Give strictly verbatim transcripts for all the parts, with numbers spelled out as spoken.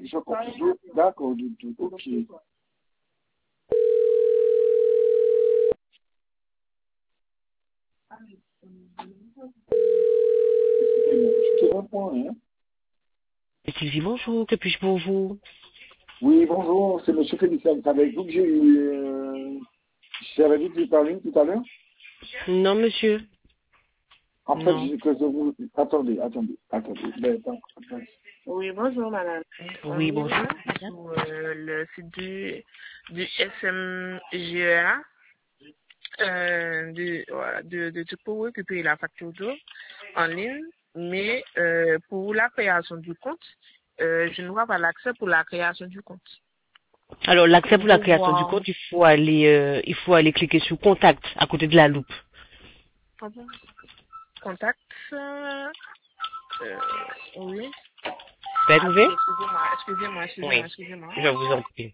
je comprends. D'accord, du tout. Ok. Je te réponds, hein. Sylvie, bonjour, que puis-je pour vous? Oui, bonjour, c'est M. Félix avec vous que j'ai eu. Euh, J'avais dit que vous parliez tout à l'heure. Non, monsieur. En fait, Non. je, que je vous... Attendez, attendez, attendez. Ben, attends, attendez. Oui, bonjour madame. On Oui, est bonjour. là sur euh, le site du, du S M G E A euh, de, voilà, de, de, de pour récupérer la facture d'eau en ligne, mais euh, pour la création du compte, euh, je ne vois pas l'accès pour la création du compte. Alors, l'accès pour la Pour création du voir compte, il faut aller, euh, il faut aller cliquer sur contact à côté de la loupe. pardon, contact. Euh, euh, oui. Vous avez Ah, trouvé? excusez-moi, excusez-moi, Oui. excusez-moi, excusez-moi. Je vous en prie.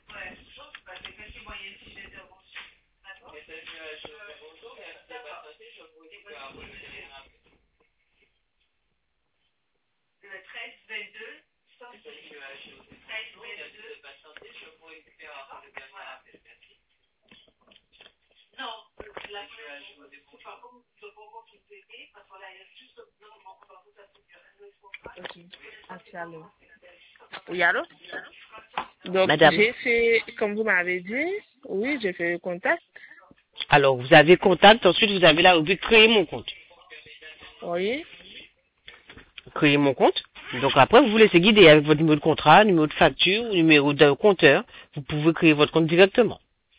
Ok. Ok, allô. Oui, allô? Donc, Madame. j'ai fait, comme vous m'avez dit, oui, j'ai fait le contact. Alors, vous avez contact, ensuite vous avez la rubrique créer mon compte. Oui. Créer mon compte. Donc après, vous vous laissez guider avec votre numéro de contrat, numéro de facture ou numéro de compteur. Vous pouvez créer votre compte directement.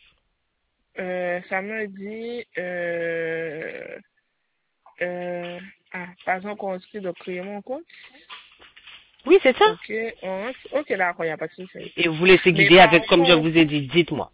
Euh, ça me dit, euh, euh, ah, pas encore inscrit de créer mon compte. Oui, c'est ça. Ok, on- ok, d'accord, il n'y a pas de souci. Et vous vous laissez Mais guider par avec, comme je contre, vous ai dit, dites-moi.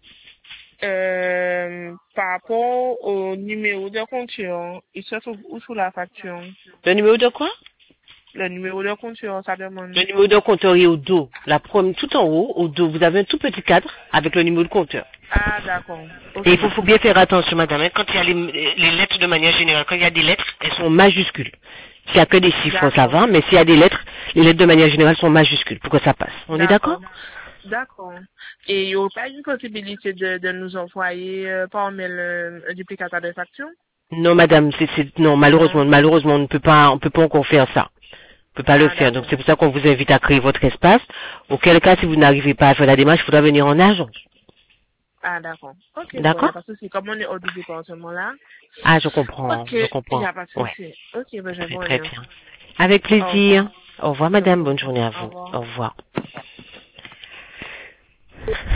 euh, par rapport au numéro de compteur, il se trouve où sous la facture? Le numéro de quoi? Le numéro de compteur, ça Le demande. numéro de compteur est au dos. La première, tout en haut, au dos, vous avez un tout petit cadre avec le numéro de compteur. Ah, d'accord. Et Ok. il faut, faut bien faire attention, madame, hein, quand il y a les, les lettres de manière générale, quand il y a des lettres, elles sont majuscules. S'il n'y a que des chiffres, ça D'accord. va, mais s'il y a des lettres, les lettres de manière générale sont majuscules pour que ça passe. On est d'accord? D'accord. D'accord. Et il n'y a pas une possibilité de, de nous envoyer euh, par mail euh, un duplicateur de facture? Non, madame, c'est, c'est, non, Non. malheureusement, malheureusement, on ne peut pas, on peut pas encore faire ça. On peut pas le Ah, faire. Donc d'accord. c'est pour ça qu'on vous invite à créer votre espace. Auquel cas, si vous n'arrivez pas à faire la démarche, il faudra venir en agence. Ah, d'accord. Ok, bon, il n'y a D'accord? pas de souci. Comme on est hors du département là. Ah, je comprends, Ok, je il n'y comprends. a pas de Ouais, souci. Ok, ben je très, vous très remercie. bien. Avec Au revoir. plaisir. Au revoir, Je vous madame. en Bonne prie. journée à Au vous. revoir. Au revoir.